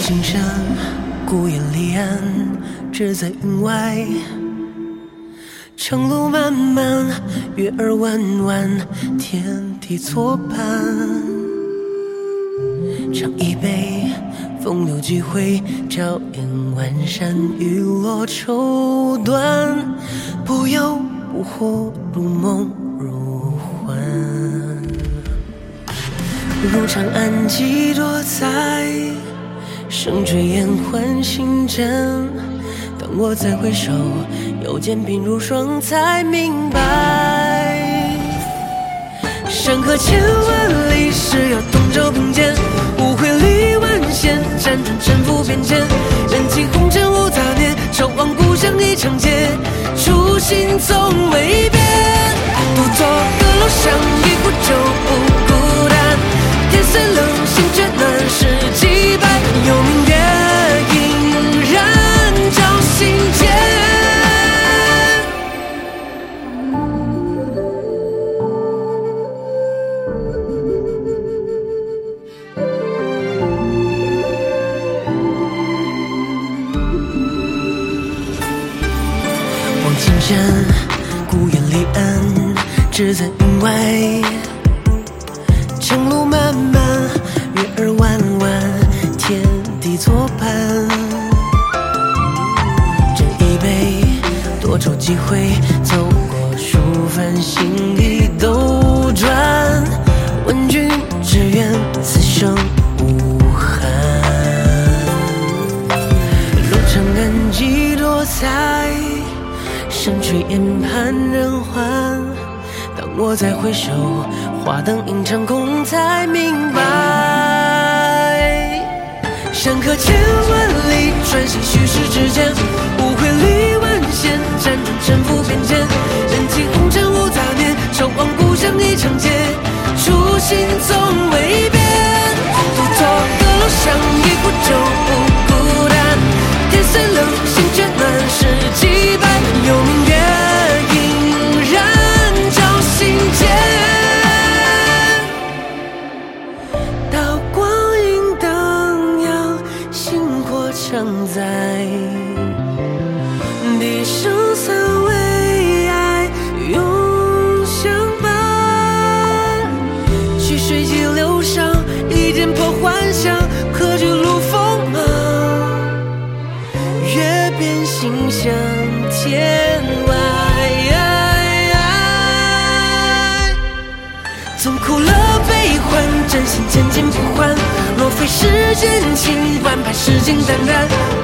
今生孤雁离岸，只在云外。长路漫漫，月儿弯弯，天地错判。尝一杯，风流几回，照眼万山，雨落绸缎。不忧不惑，如梦如幻。如长安几多载，声坠烟唤心阵。当我再回首，又见鬓如霜，才明白，山河千万里，是要同舟并肩。无悔历万险，辗转沉浮变迁。人迹红尘无杂念，守望故乡一长街。初心总未变，独坐阁楼上，一壶酒不孤单。天虽冷，心却暖，世几百，有明月映然照心间。望青山，孤雁离岸，只在云外。长路漫漫，月儿弯弯，天地错判。斟一杯，多愁几回，走过数番，心意斗转。问君只愿此生无憾。路长安几多载，山水烟盼人还。当我再回首，花灯映长空，才明白，山河千万里，穿行虚实之间。无悔历万险，辗转沉浮变迁。人迹红尘无杂念，守望故乡一长街。初心总未变，独坐阁楼上，一壶酒不孤单。天虽冷，心却暖，世几百，有明月映然照心间。刀光影荡漾，星火常在。地生三为爱，永相伴。曲水激流上，一剑破幻想，可知路锋芒。月边心向天外。纵苦乐悲欢，真心千金不换。若非世间情，万般世情淡淡。